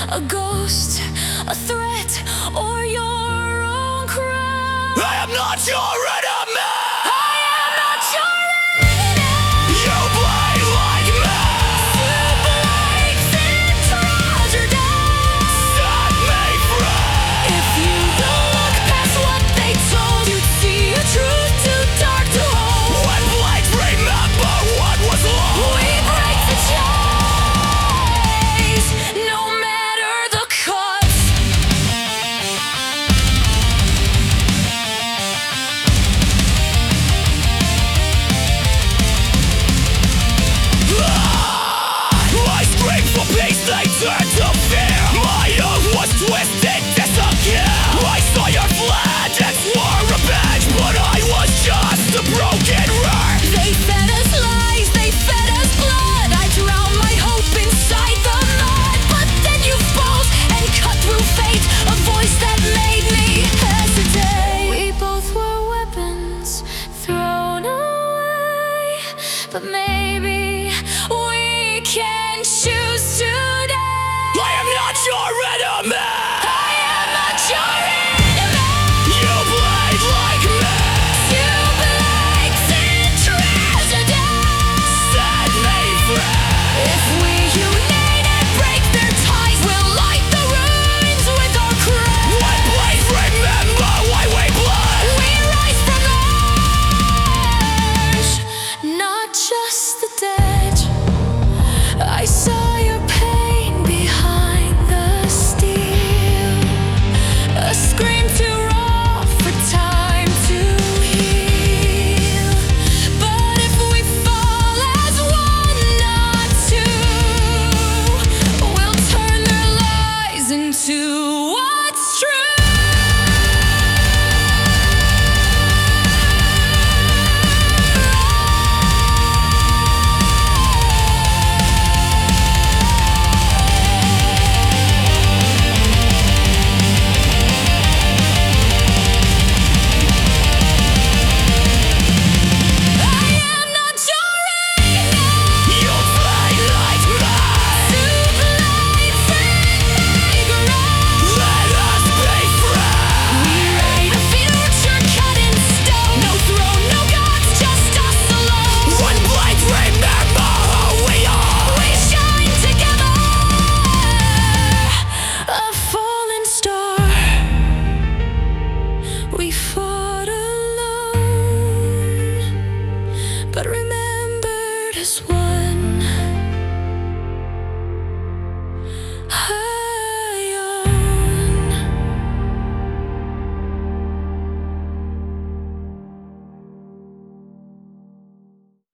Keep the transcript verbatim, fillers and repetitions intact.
a ghost, a threat, or your own crown. I am not your enemy. I am not your enemy. You bleed like me. Two blades in tragedy. Set me free. If you look past what they told, you'd see a truth too dark to hold. When blades remember what was lost, We break the chains, no matter the cost. I screamed for peace, they turned to fear. My youth was twisted, disappeared. I saw your flag and swore revenge, but I was just a broken wreck. They fed us lies, they fed us blood. I drowned my hope inside the mud. But then you spoke and cut through fate, a voice that made me hesitate. We both were weapons thrown away, but maybe we can choose today. I am not your enemy. I am not your enemy. You bleed like me. Two blades in tragedy. Set me free. If we unite and break their ties, we'll light the ruins with our cry. When blades remember why we blood, We rise from the ash, not just the dead. I saw your pain behind the steel, a scream too raw for time to heal. But if we fall as one, not two, we'll turn their lies into what's true. I am not your enemy. you bleed like me. Two blades in my garage. Let us be free. We write a future cut in stone. No throne, no gods, just us alone. When blades remember who we are, We shine together, a fallen star. We fought alone, but remembered as one.